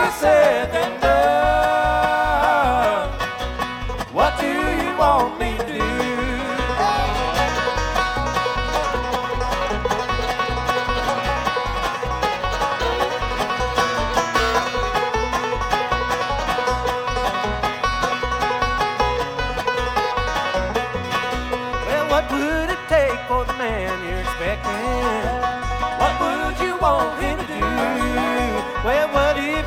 said than done. What do you want me to do? Well, what would it take for the man you're expecting? What would you want him to do? Well, what if